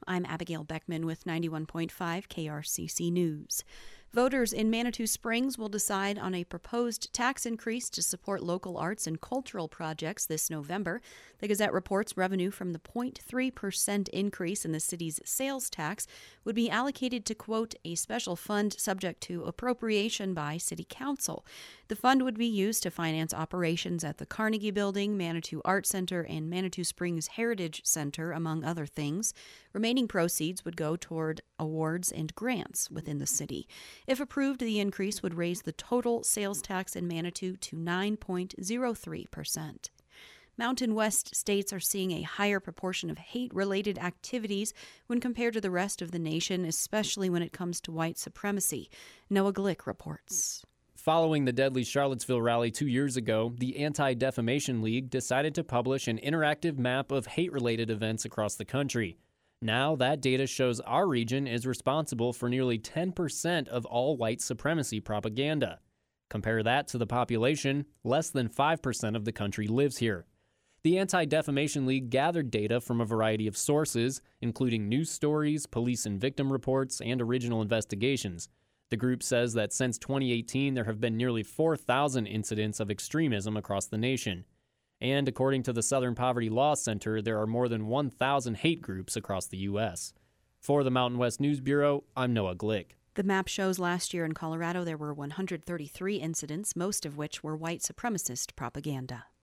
I'm Abigail Beckman with 91.5 KRCC News. Voters in Manitou Springs will decide on a proposed tax increase to support local arts and cultural projects this November. The Gazette reports revenue from the 0.3% increase in the city's sales tax would be allocated to, quote, a special fund subject to appropriation by City Council. The fund would be used to finance operations at the Carnegie Building, Manitou Art Center, and Manitou Springs Heritage Center, among other things. Remaining proceeds would go toward awards and grants within the city. If approved, the increase would raise the total sales tax in Manitou to 9.03%. Mountain West states are seeing a higher proportion of hate-related activities when compared to the rest of the nation, especially when it comes to white supremacy. Noah Glick reports. Following the deadly Charlottesville rally 2 years ago, the Anti-Defamation League decided to publish an interactive map of hate-related events across the country. Now, that data shows our region is responsible for nearly 10% of all white supremacy propaganda. Compare that to the population, less than 5% of the country lives here. The Anti-Defamation League gathered data from a variety of sources, including news stories, police and victim reports, and original investigations. The group says that since 2018, there have been nearly 4,000 incidents of extremism across the nation. And according to the Southern Poverty Law Center, there are more than 1,000 hate groups across the U.S. For the Mountain West News Bureau, I'm Noah Glick. The map shows last year in Colorado there were 133 incidents, most of which were white supremacist propaganda.